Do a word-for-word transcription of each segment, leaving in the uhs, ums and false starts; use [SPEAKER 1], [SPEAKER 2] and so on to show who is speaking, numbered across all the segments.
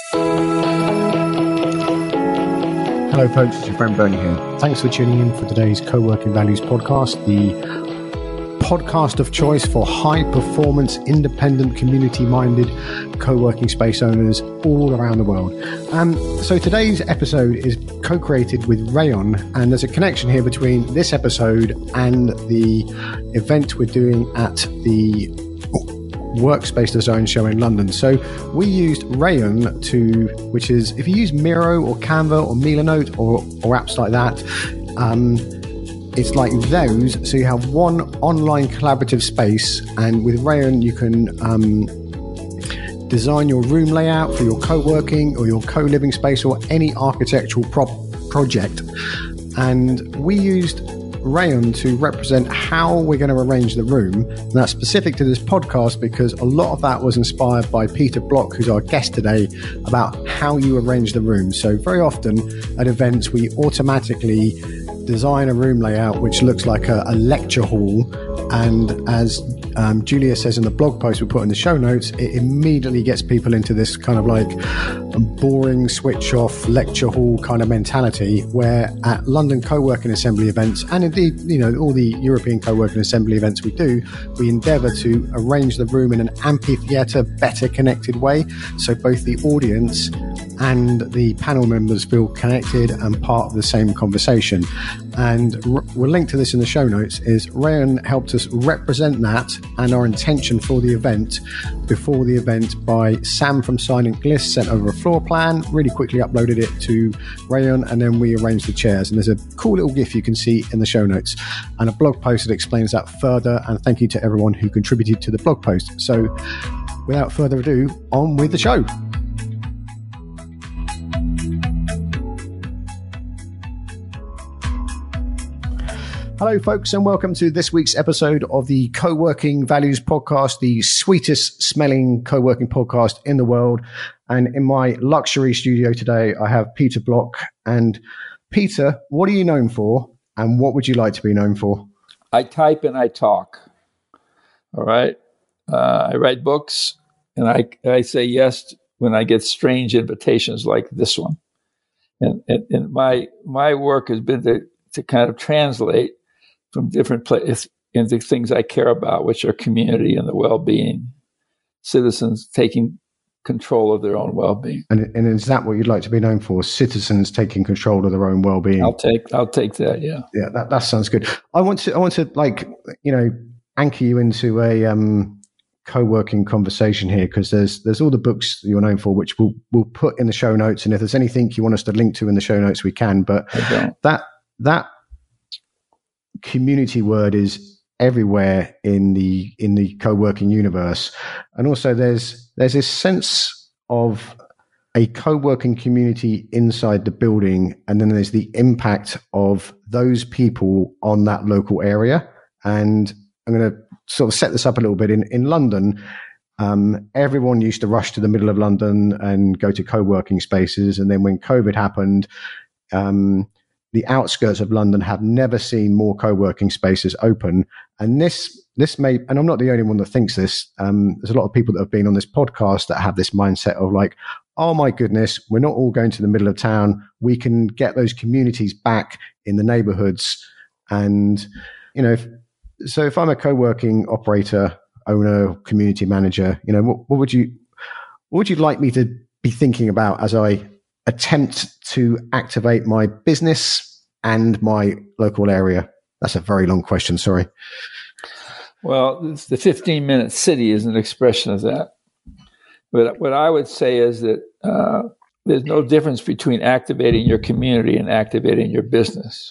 [SPEAKER 1] Hello folks, it's your friend Bernie here. Thanks for tuning in for today's Co-working Values podcast, the podcast of choice for high-performance, independent, community-minded co-working space owners all around the world. Um, so today's episode is co-created with Rayon, and there's a connection here between this episode and the event we're doing at the Workspace Design Show in London. So we used Rayon to, which is, if you use Miro or Canva or Milanote or, or apps like that, um, it's like those. So you have one online collaborative space, and with Rayon you can um, design your room layout for your co-working or your co-living space or any architectural pro- project. And we used Rayon to represent how we're going to arrange the room. And that's specific to this podcast because a lot of that was inspired by Peter Block, who's our guest today, about how you arrange the room. So very often at events, we automatically design a room layout which looks like a, a lecture hall. And as um, Julia says in the blog post we put in the show notes, it immediately gets people into this kind of like boring switch off lecture hall kind of mentality, where at London co-working assembly events, and indeed, you know, all the European co-working assembly events we do, we endeavor to arrange the room in an amphitheater, better connected way. So both the audience and the panel members feel connected and part of the same conversation. And r- we'll link to this in the show notes. Is Rayon helped us represent that and our intention for the event before the event by Sam from Silent Gliss, sent over a floor plan, really quickly uploaded it to Rayon, and then we arranged the chairs. And there's a cool little GIF you can see in the show notes and a blog post that explains that further. And thank you to everyone who contributed to the blog post. So without further ado, on with the show. Hello, folks, and welcome to this week's episode of the Co-working Values podcast, the sweetest smelling co-working podcast in the world. And in my luxury studio today, I have Peter Block. And Peter, what are you known for, and what would you like to be known for?
[SPEAKER 2] I type and I talk. All right. Uh, I write books, and I I say yes when I get strange invitations like this one. And and, and my my work has been to to kind of translate from different places into things I care about, which are community and the well-being, citizens taking control of their own well-being.
[SPEAKER 1] And, and is that what you'd like to be known for? Citizens taking control of their own well-being?
[SPEAKER 2] I'll take, I'll take that. Yeah.
[SPEAKER 1] Yeah. That, that sounds good. I want to, I want to like, you know, anchor you into a, um, co-working conversation here, because there's, there's all the books that you're known for, which we'll, we'll put in the show notes. And if there's anything you want us to link to in the show notes, we can, but that, that, community word is everywhere in the in the co-working universe. And also there's there's this sense of a co-working community inside the building, and then there's the impact of those people on that local area. And I'm going to sort of set this up a little bit. In in London, um, everyone used to rush to the middle of London and go to co-working spaces, and then when COVID happened, um the outskirts of London have never seen more co-working spaces open. And this, this may, and I'm not the only one that thinks this. Um, there's a lot of people that have been on this podcast that have this mindset of like, oh my goodness, we're not all going to the middle of town. We can get those communities back in the neighborhoods. And, you know, if, so if I'm a co-working operator, owner, community manager, you know, what, what would you, what would you like me to be thinking about as I attempt to activate my business and my local area? That's a very long question, sorry.
[SPEAKER 2] Well, the fifteen-minute city is an expression of that. But what I would say is that uh, there's no difference between activating your community and activating your business.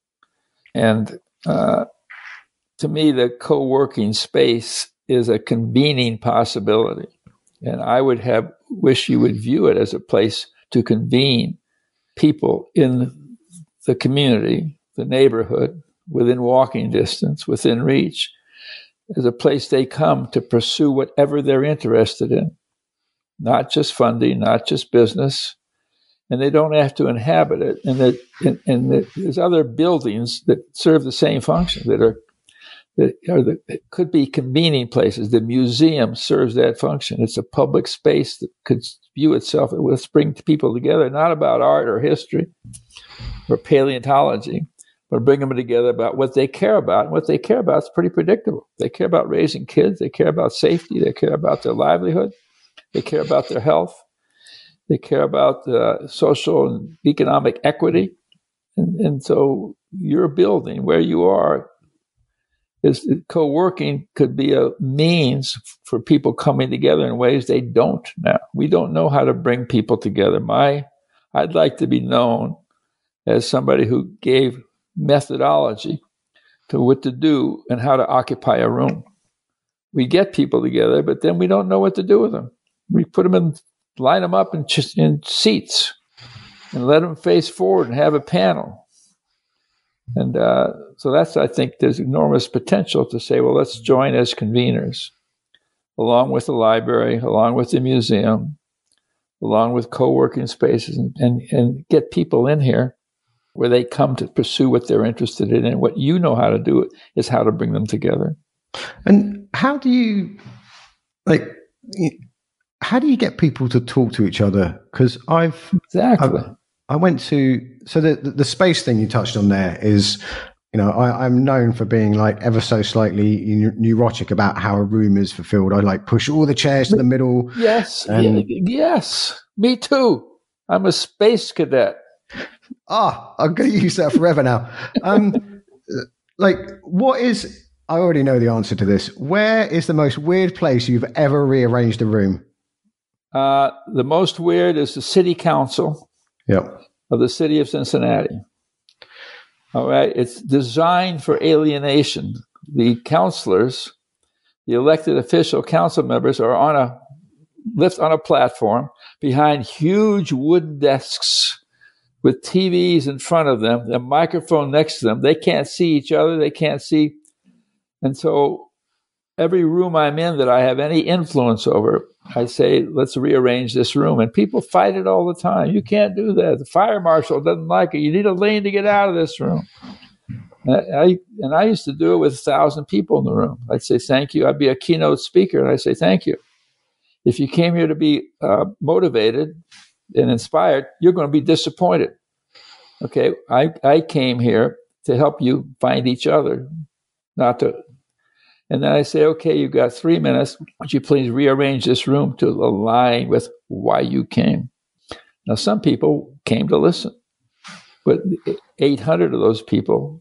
[SPEAKER 2] And uh, to me, the co-working space is a convening possibility. And I would have wish you would view it as a place to convene people in the community, the neighborhood, within walking distance, within reach, as a place they come to pursue whatever they're interested in, not just funding, not just business, and they don't have to inhabit it. And that, and, and that there's other buildings that serve the same function, that are that are the, it could be convening places. The museum serves that function. It's a public space that could view itself. Let's bring people together, not about art or history or paleontology, but bring them together about what they care about. And what they care about is pretty predictable. They care about raising kids. They care about safety. They care about their livelihood. They care about their health. They care about uh, social and economic equity. And, and so your building, where you are, is co-working could be a means for people coming together in ways they don't now. We don't know how to bring people together. My, I'd like to be known as somebody who gave methodology to what to do and how to occupy a room. We get people together, but then we don't know what to do with them. We put them in, line them up in, in seats and let them face forward and have a panel. And uh, so that's, I think, there's enormous potential to say, well, let's join as conveners, along with the library, along with the museum, along with co-working spaces, and, and, and get people in here where they come to pursue what they're interested in. And what you know how to do is how to bring them together.
[SPEAKER 1] And how do you, like, how do you get people to talk to each other? Because I've...
[SPEAKER 2] Exactly.
[SPEAKER 1] I've, I went to, so the, the space thing you touched on there is, you know, I, I'm known for being like ever so slightly neurotic about how a room is fulfilled. I like push all the chairs to the middle.
[SPEAKER 2] Yes.
[SPEAKER 1] And,
[SPEAKER 2] yes. Me too. I'm a space cadet.
[SPEAKER 1] Ah, I'm going to use that forever now. Um, like, what is, I already know the answer to this. Where is the most weird place you've ever rearranged a room?
[SPEAKER 2] Uh, the most weird is the city council.
[SPEAKER 1] Yep.
[SPEAKER 2] Of the city of Cincinnati. All right. It's designed for alienation. The counselors, the elected official council members, are on a lift on a platform behind huge wooden desks with T Vs in front of them, a microphone next to them. They can't see each other. They can't see. And so every room I'm in that I have any influence over, I say, let's rearrange this room. And people fight it all the time. You can't do that. The fire marshal doesn't like it. You need a lane to get out of this room. And I, and I used to do it with a thousand people in the room. I'd say, thank you. I'd be a keynote speaker, and I'd say, thank you. If you came here to be uh, motivated and inspired, you're going to be disappointed. Okay, I, I came here to help you find each other, not to... And then I say, okay, you've got three minutes. Would you please rearrange this room to align with why you came? Now, some people came to listen, but eight hundred of those people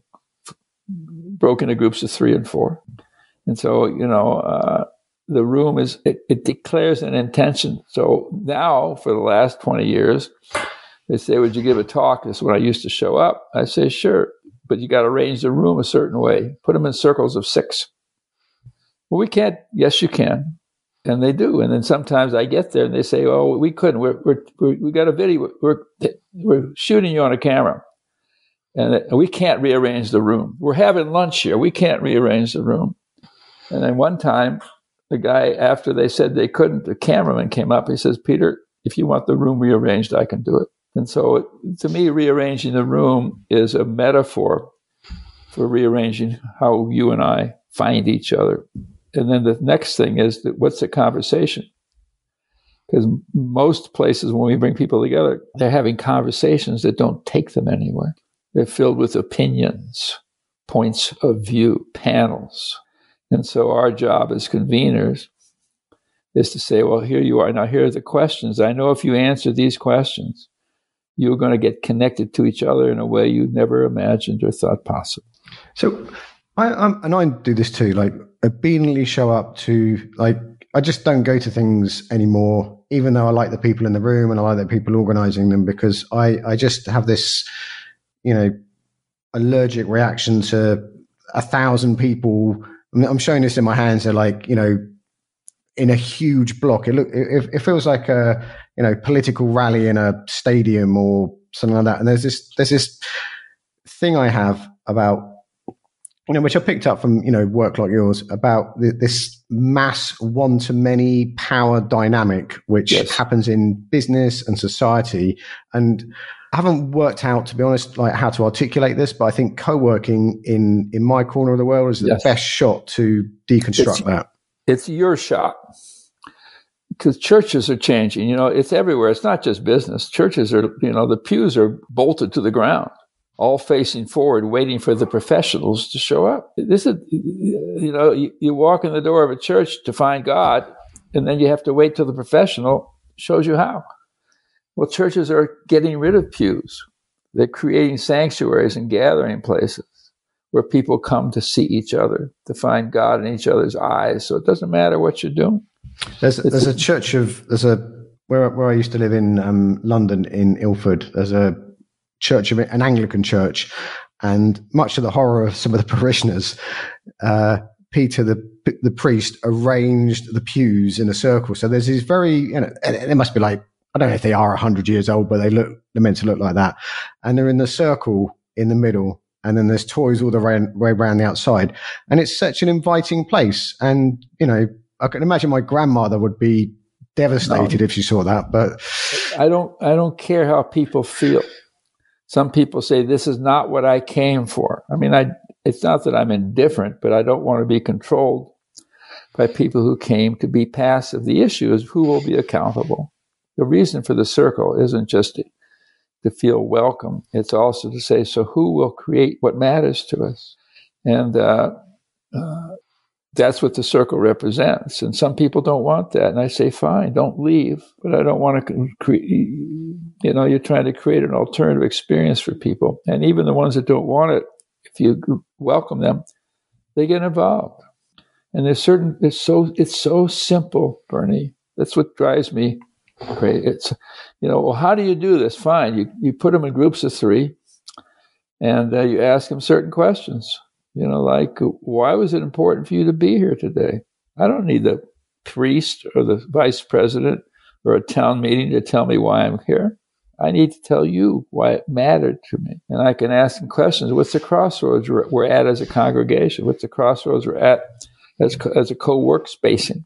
[SPEAKER 2] broke into groups of three and four. And so, you know, uh, the room is, it, it declares an intention. So now, for the last twenty years, they say, would you give a talk? This is when I used to show up. I say, sure, but you got to arrange the room a certain way. Put them in circles of six. Well, we can't. Yes, you can. And they do. And then sometimes I get there and they say, oh, we couldn't. We're, we're, we're, we got a video. We're, we're shooting you on a camera. And we can't rearrange the room. We're having lunch here. We can't rearrange the room. And then one time, the guy, after they said they couldn't, the cameraman came up. He says, Peter, if you want the room rearranged, I can do it. And so to me, rearranging the room is a metaphor for rearranging how you and I find each other. And then the next thing is that what's the conversation? Because most places when we bring people together, they're having conversations that don't take them anywhere. They're filled with opinions, points of view, panels. And so our job as conveners is to say, well, here you are. Now, here are the questions. I know if you answer these questions, you're going to get connected to each other in a way you never imagined or thought possible.
[SPEAKER 1] So, I, I'm, and I do this too, like obediently show up to, like, I just don't go to things anymore, even though I like the people in the room and I like the people organizing them, because I, I just have this, you know, allergic reaction to a thousand people. I mean, I'm showing this in my hands. They're like, you know, in a huge block. It look, it, it feels like a, you know, political rally in a stadium or something like that. And there's this, there's this thing I have about, you know, which I picked up from, you know, work like yours, about the, this mass one-to-many power dynamic, which yes. happens in business and society. And I haven't worked out, to be honest, like how to articulate this, but I think co-working in, in my corner of the world is the yes. best shot to deconstruct
[SPEAKER 2] it's,
[SPEAKER 1] that.
[SPEAKER 2] It's your shot. Because churches are changing, you know, it's everywhere. It's not just business. Churches are, you know, the pews are bolted to the ground, all facing forward, waiting for the professionals to show up. This is, you know, you, you walk in the door of a church to find God, and then you have to wait till the professional shows you how. Well, churches are getting rid of pews. They're creating sanctuaries and gathering places where people come to see each other, to find God in each other's eyes. So it doesn't matter what you're doing.
[SPEAKER 1] There's there's a church of there's a where where I used to live in um, London in Ilford. There's a church of an Anglican church, and much to the horror of some of the parishioners, uh, Peter the the priest arranged the pews in a circle. So there's these very you know they must be like I don't know if they are a hundred years old, but they look they're meant to look like that, and they're in the circle in the middle. And then there's toys all the way around the outside, and it's such an inviting place. And you know. I can imagine my grandmother would be devastated no. if she saw that, but
[SPEAKER 2] I don't, I don't care how people feel. Some people say this is not what I came for. I mean, I, it's not that I'm indifferent, but I don't want to be controlled by people who came to be passive. The issue is who will be accountable. The reason for the circle isn't just to, to feel welcome. It's also to say, so who will create what matters to us? And, uh, uh, that's what the circle represents. And some people don't want that. And I say, fine, don't leave. But I don't want to create, you know, you're trying to create an alternative experience for people. And even the ones that don't want it, if you welcome them, they get involved. And there's certain, it's so, it's so simple, Bernie. That's what drives me crazy. It's, you know, well, how do you do this? Fine. You, you put them in groups of three and uh, you ask them certain questions. You know, like, why was it important for you to be here today? I don't need the priest or the vice president or a town meeting to tell me why I'm here. I need to tell you why it mattered to me. And I can ask them questions. What's the crossroads we're at as a congregation? What's the crossroads we're at as, as a co-work spacing?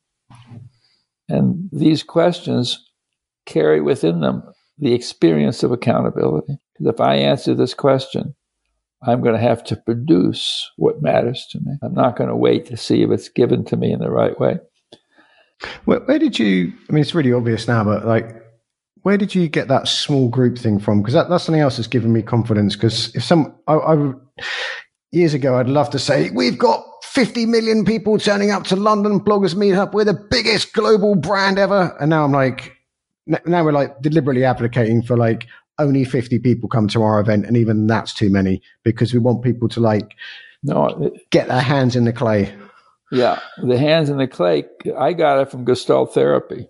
[SPEAKER 2] And these questions carry within them the experience of accountability. Because if I answer this question, I'm going to have to produce what matters to me. I'm not going to wait to see if it's given to me in the right way.
[SPEAKER 1] Where, where did you, I mean, it's really obvious now, but like, where did you get that small group thing from? Because that, that's something else that's given me confidence. Because if some, I, I, years ago, I'd love to say, we've got fifty million people turning up to London Bloggers Meetup. We're the biggest global brand ever. And now I'm like, now we're like deliberately advocating for like, only fifty people come to our event, and even that's too many because we want people to like no it, get their hands in the clay.
[SPEAKER 2] Yeah, the hands in the clay. I got it from Gestalt therapy.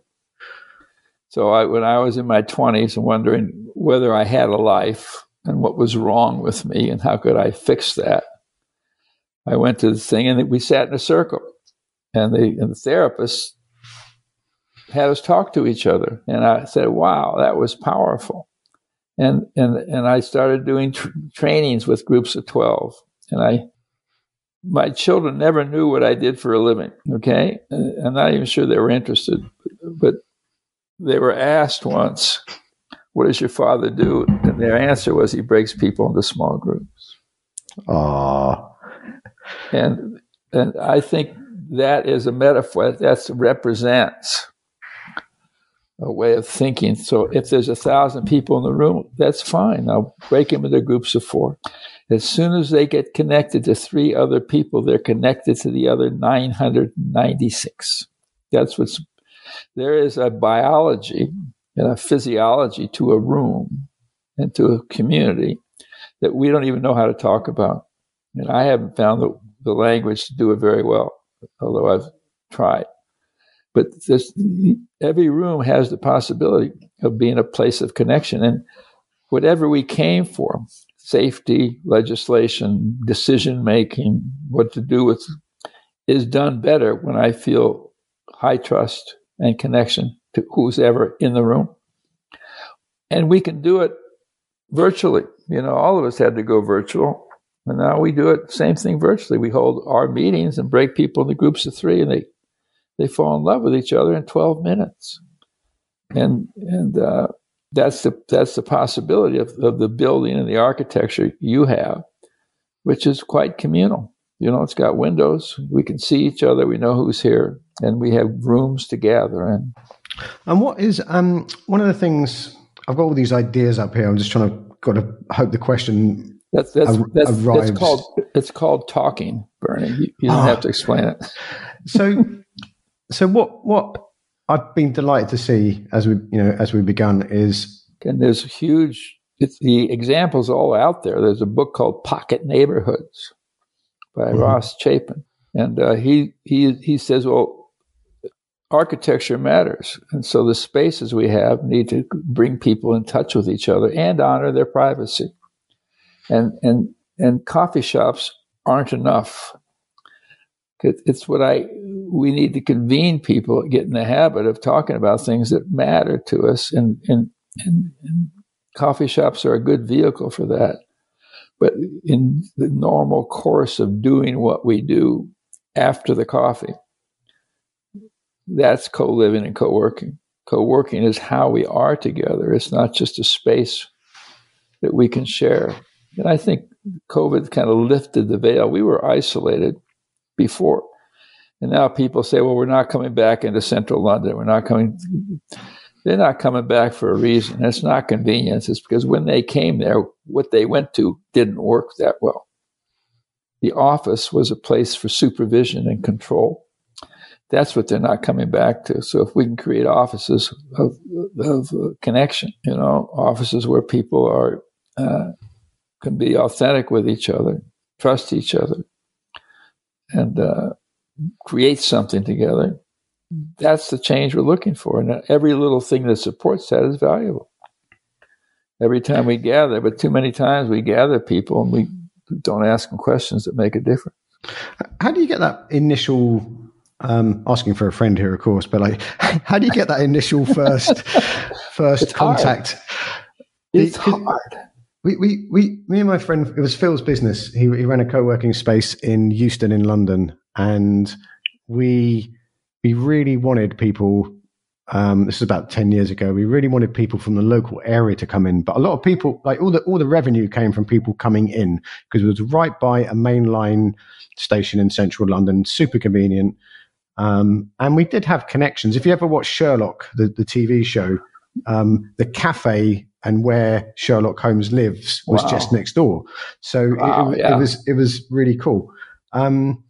[SPEAKER 2] So I, when I was in my twenties and wondering whether I had a life and what was wrong with me and how could I fix that, I went to the thing and we sat in a circle, and the and the therapist had us talk to each other, and I said, "Wow, that was powerful." And and and I started doing tr- trainings with groups of twelve. And I, my children never knew what I did for a living. Okay, I'm not even sure they were interested. But they were asked once, "What does your father do?" And their answer was, "He breaks people into small groups."
[SPEAKER 1] Oh,
[SPEAKER 2] and and I think that is a metaphor that represents a way of thinking. So if there's a thousand people in the room, that's fine. I'll break them into groups of four. As soon as they get connected to three other people, they're connected to the other nine hundred ninety-six. That's what's, there is a biology and a physiology to a room and to a community that we don't even know how to talk about. And I haven't found the, the language to do it very well, although I've tried. But this, every room has the possibility of being a place of connection. And whatever we came for, safety, legislation, decision-making, what to do with, is done better when I feel high trust and connection to who's ever in the room. And we can do it virtually. You know, all of us had to go virtual. And now we do it, same thing virtually. We hold our meetings and break people into groups of three, and they They fall in love with each other in twelve minutes. And and uh, that's the that's the possibility of, of the building and the architecture you have, which is quite communal. You know, it's got windows. We can see each other. We know who's here, and we have rooms to gather in.
[SPEAKER 1] And what is um, one of the things? I've got all these ideas up here. I'm just trying to got to hope the question
[SPEAKER 2] that's that's
[SPEAKER 1] ar-
[SPEAKER 2] that's,
[SPEAKER 1] arrives.
[SPEAKER 2] that's called it's called talking, Bernie. You, you don't oh. have to explain it.
[SPEAKER 1] So, so what what I've been delighted to see as we you know as we begun is
[SPEAKER 2] and there's huge. It's the examples all out there. There's a book called Pocket Neighborhoods by mm-hmm. Ross Chapin, and uh, he he he says, well, architecture matters, and so the spaces we have need to bring people in touch with each other and honor their privacy, and and and coffee shops aren't enough. It's what I we need to convene people, get in the habit of talking about things that matter to us, and and and, and coffee shops are a good vehicle for that. But in the normal course of doing what we do after the coffee, that's co-living and co-working. Co-working is how we are together. It's not just a space that we can share. And I think COVID kind of lifted the veil. We were isolated before. And now people say, well, we're not coming back into central London. We're not coming. They're not coming back for a reason. It's not convenience. It's because when they came there, what they went to didn't work that well. The office was a place for supervision and control. That's what they're not coming back to. So if we can create offices of, of uh, connection, you know, offices where people are uh, can be authentic with each other, trust each other, and uh, create something together, that's the change we're looking for. And every little thing that supports that is valuable. Every time we gather, but too many times we gather people and we don't ask them questions that make a difference.
[SPEAKER 1] How do you get that initial, um, asking for a friend here, of course, but like, how do you get that initial first, first
[SPEAKER 2] it's
[SPEAKER 1] contact?
[SPEAKER 2] Hard. It's the, hard.
[SPEAKER 1] We, we, we, me and my friend, it was Phil's business. He, he ran a co-working space in Euston in London, and we, we really wanted people, um, this is about ten years ago, we really wanted people from the local area to come in, but a lot of people, like all the, all the revenue came from people coming in because it was right by a mainline station in central London, super convenient. Um, and we did have connections. If you ever watch Sherlock, the, the T V show, um, the cafe and where Sherlock Holmes lives was wow. just next door. So wow, it, it, yeah. it was, it was really cool. Um,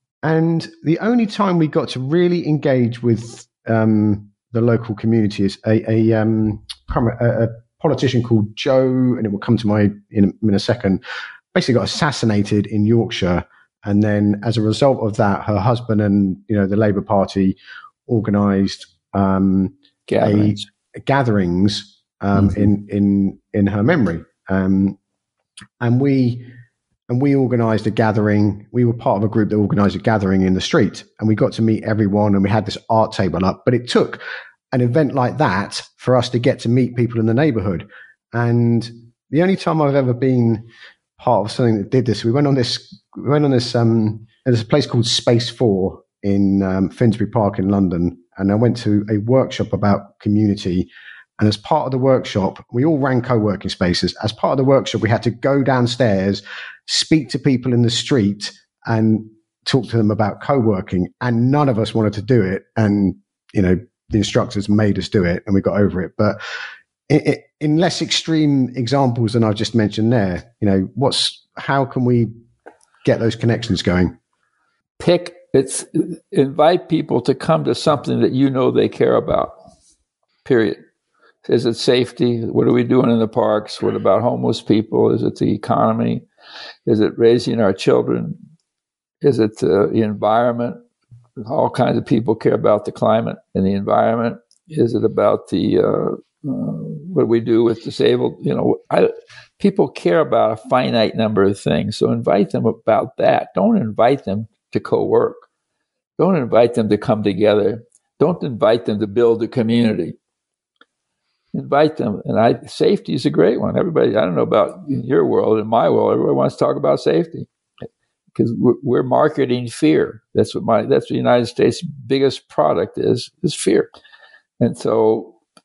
[SPEAKER 1] And the only time we got to really engage with um, the local community is a, a, um, a, a politician called Joe, and it will come to my in, in a second, basically got assassinated in Yorkshire. And then as a result of that, her husband and, you know, the Labour Party organised um,
[SPEAKER 2] gatherings,
[SPEAKER 1] a, gatherings um, mm-hmm. in, in, in her memory. Um, and we... And we organised a gathering. We were part of a group that organised a gathering in the street, and we got to meet everyone, and we had this art table up. But it took an event like that for us to get to meet people in the neighbourhood. And the only time I've ever been part of something that did this, we went on this, we went on this, um, there's a place called Space Four in um, Finsbury Park in London. And I went to a workshop about community. And as part of the workshop, we all ran co-working spaces. As part of the workshop, we had to go downstairs, speak to people in the street and talk to them about co-working. And none of us wanted to do it. And, you know, the instructors made us do it and we got over it. But it, it, in less extreme examples than I've just mentioned there, you know, what's, how can we get those connections going?
[SPEAKER 2] Pick, it's invite people to come to something that you know they care about, period. Is it safety? What are we doing in the parks? What about homeless people? Is it the economy? Is it raising our children? Is it uh, the environment? All kinds of people care about the climate and the environment. Is it about the uh, uh, what we do with disabled? You know, I, people care about a finite number of things. So invite them about that. Don't invite them to co-work. Don't invite them to come together. Don't invite them to build a community. Invite them. And I, safety is a great one. Everybody, I don't know about in your world, in my world, everybody wants to talk about safety because we're, we're marketing fear. That's what my, that's what the United States' biggest product is, is fear. And so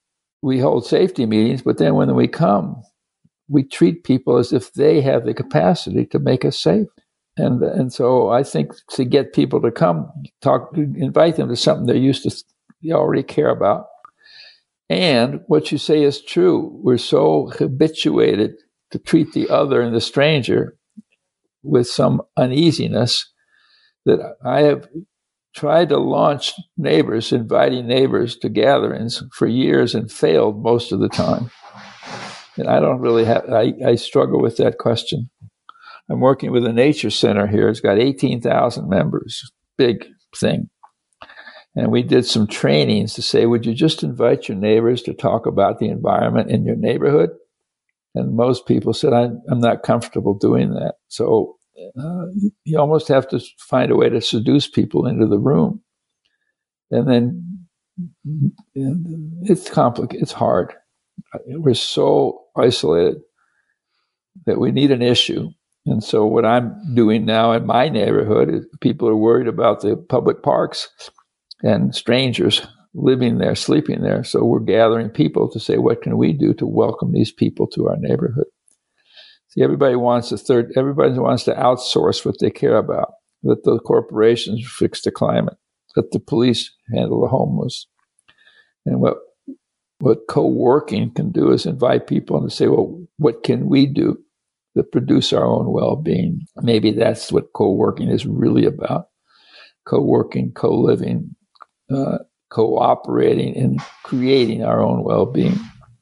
[SPEAKER 2] we hold safety meetings, but then when we come, we treat people as if they have the capacity to make us safe. And and so I think to get people to come, talk, invite them to something they're used to, they already care about. And what you say is true. We're so habituated to treat the other and the stranger with some uneasiness that I have tried to launch neighbors, inviting neighbors to gatherings for years and failed most of the time. And I don't really have, I, I struggle with that question. I'm working with a nature center here. It's got eighteen thousand members, big thing. And we did some trainings to say, would you just invite your neighbors to talk about the environment in your neighborhood? And most people said, I'm, I'm not comfortable doing that. So uh, you, you almost have to find a way to seduce people into the room. And then it's complicated. It's hard. We're so isolated that we need an issue. And so what I'm doing now in my neighborhood is people are worried about the public parks and strangers living there, sleeping there. So we're gathering people to say, what can we do to welcome these people to our neighborhood? See, everybody wants a third, everybody wants to outsource what they care about. Let the corporations fix the climate. Let the police handle the homeless. And what what co-working can do is invite people and say, well, what can we do to produce our own well-being? Maybe that's what co-working is really about. Co-working, co-living, uh, cooperating, and creating our own well-being.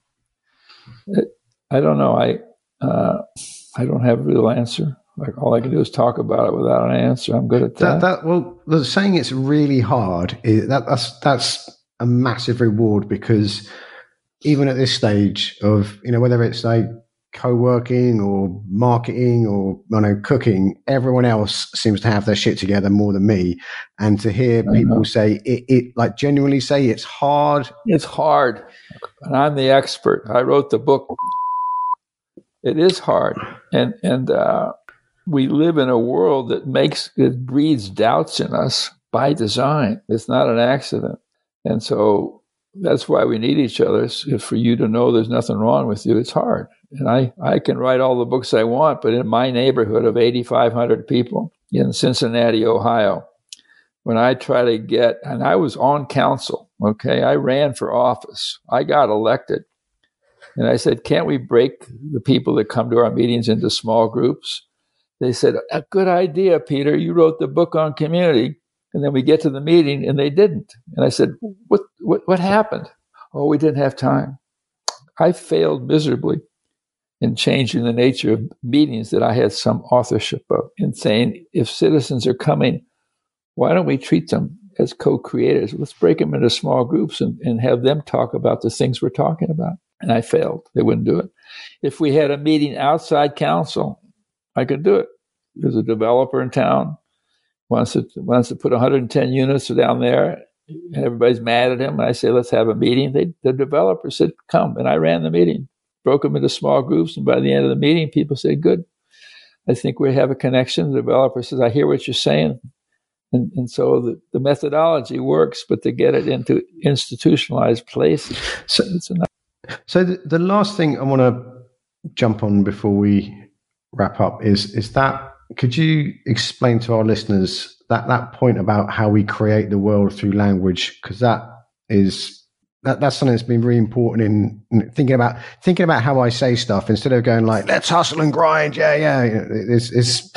[SPEAKER 2] I don't know. I uh, I don't have a real answer. Like all I can do is talk about it without an answer. I'm good at that.
[SPEAKER 1] that, that well, the saying it's really hard, is, that, that's that's a massive reward, because even at this stage of, you know, whether it's like co-working or marketing or, you know, cooking, everyone else seems to have their shit together more than me. And to hear people say it, it, like genuinely say it's hard.
[SPEAKER 2] It's hard. And I'm the expert. I wrote the book. It is hard. And, and, uh, we live in a world that makes, it breeds doubts in us by design. It's not an accident. And so that's why we need each other. If for you to know there's nothing wrong with you, it's hard. And I, I can write all the books I want, but in my neighborhood of eighty-five hundred people in Cincinnati, Ohio, when I try to get, and I was on council, okay, I ran for office. I got elected. And I said, can't we break the people that come to our meetings into small groups? They said, a good idea, Peter. You wrote the book on community. And then we get to the meeting and they didn't. And I said, what, what, what happened? Oh, we didn't have time. I failed miserably in changing the nature of meetings that I had some authorship of, in saying, if citizens are coming, why don't we treat them as co-creators? Let's break them into small groups and, and have them talk about the things we're talking about. And I failed. They wouldn't do it. If we had a meeting outside council, I could do it. There's a developer in town. Wants to, wants to put one hundred ten units down there, and everybody's mad at him. And I say, let's have a meeting. They, the developer said, come. And I ran the meeting, broke them into small groups. And by the end of the meeting, people said, good. I think we have a connection. The developer says, I hear what you're saying. And, and so the, the methodology works, but to get it into institutionalized places, so, it's enough.
[SPEAKER 1] So the, the last thing I want to jump on before we wrap up is, is that, could you explain to our listeners that, that point about how we create the world through language? Because that is that, that's something that's been really important in, in thinking about thinking about how I say stuff instead of going like, let's hustle and grind. Yeah, yeah. It's, it's...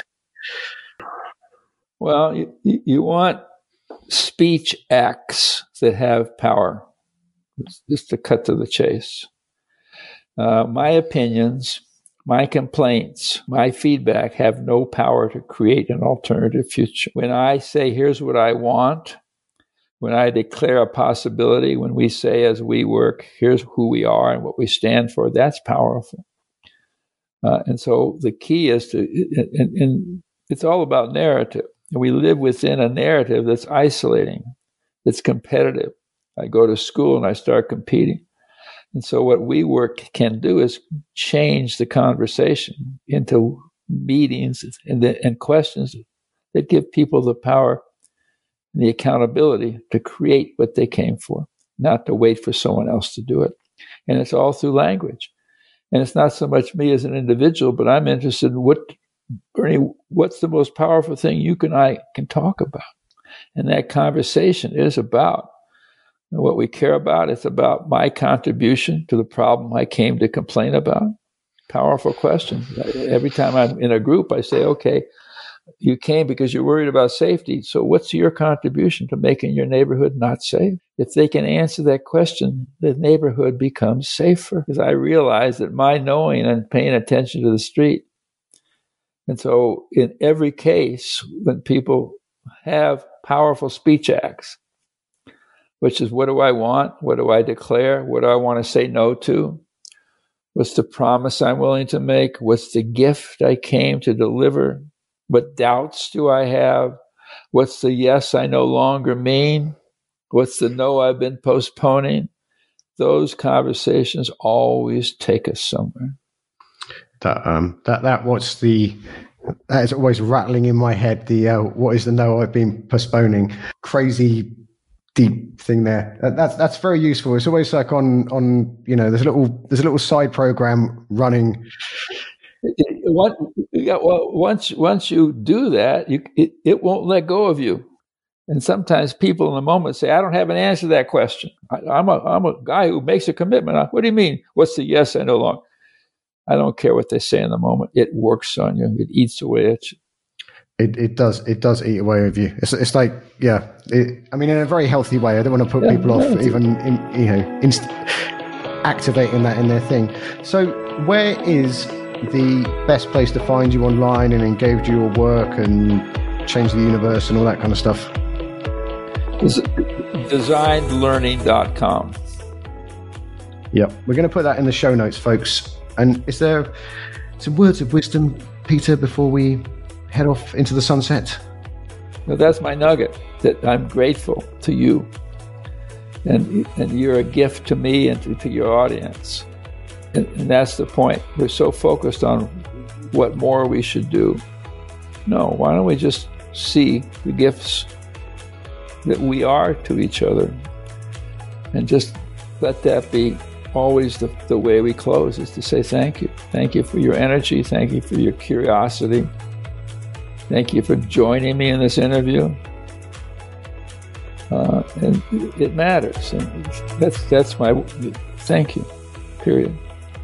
[SPEAKER 2] Well, you, you want speech acts that have power. Just to cut to the chase. Uh, my opinions, my complaints, my feedback have no power to create an alternative future. When I say, here's what I want, when I declare a possibility, when we say as we work, here's who we are and what we stand for, that's powerful. Uh, and so the key is to, and, and it's all about narrative. And we live within a narrative that's isolating, that's competitive. I go to school and I start competing. And so what we work can do is change the conversation into meetings and, the, and questions that give people the power and the accountability to create what they came for, not to wait for someone else to do it. And it's all through language. And it's not so much me as an individual, but I'm interested in what, Bernie, what's the most powerful thing you and I can talk about? And that conversation is about what we care about. It's about my contribution to the problem I came to complain about. Powerful question. Every time I'm in a group, I say, okay, you came because you're worried about safety. So what's your contribution to making your neighborhood not safe? If they can answer that question, the neighborhood becomes safer. Because I realize that my knowing and paying attention to the street. And so in every case, when people have powerful speech acts, which is what do I want? What do I declare? What do I want to say no to? What's the promise I'm willing to make? What's the gift I came to deliver? What doubts do I have? What's the yes I no longer mean? What's the no I've been postponing? Those conversations always take us somewhere.
[SPEAKER 1] That um that that what's the that is always rattling in my head. The uh, what is the no I've been postponing? Crazy deep thing there. That, that's that's very useful. It's always like on on you know there's a little there's a little side program running.
[SPEAKER 2] What, yeah, well, once once you do that, you, it, it won't let go of you. And sometimes people in the moment say, "I don't have an answer to that question. I, I'm a I'm a guy who makes a commitment." What do you mean? What's the yes I no longer? I don't care what they say in the moment. It works on you. It eats away at you.
[SPEAKER 1] It it does it does eat away with you. It's it's like yeah. It, I mean, in a very healthy way. I don't want to put yeah, people off even in, you know inst- activating that in their thing. So where is the best place to find you online and engage your work and change the universe and all that kind of stuff?
[SPEAKER 2] designed learning dot com.
[SPEAKER 1] Yep. We're going to put that in the show notes, folks. And is there some words of wisdom, Peter, before we head off into the sunset?
[SPEAKER 2] Well, that's my nugget, that I'm grateful to you. And, and you're a gift to me and to, to your audience. And, and that's the point. We're so focused on what more we should do. No, why don't we just see the gifts that we are to each other and just let that be always the, the way we close, is to say thank you. Thank you for your energy. Thank you for your curiosity. Thank you for joining me in this interview. Uh, and it matters. And that's, that's my thank you, period.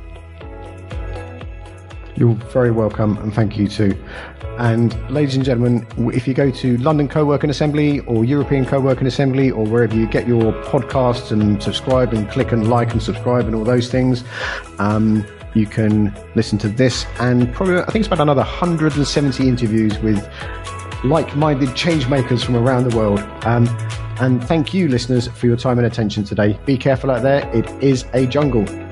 [SPEAKER 1] You're very welcome, and thank you too. And ladies and gentlemen, if you go to London Co-working Assembly or European Co-working Assembly or wherever you get your podcasts and subscribe and click and like and subscribe and all those things, um, you can listen to this and probably, I think it's about another one hundred seventy interviews with like-minded change makers from around the world. Um, and thank you, listeners, for your time and attention today. Be careful out there. It is a jungle.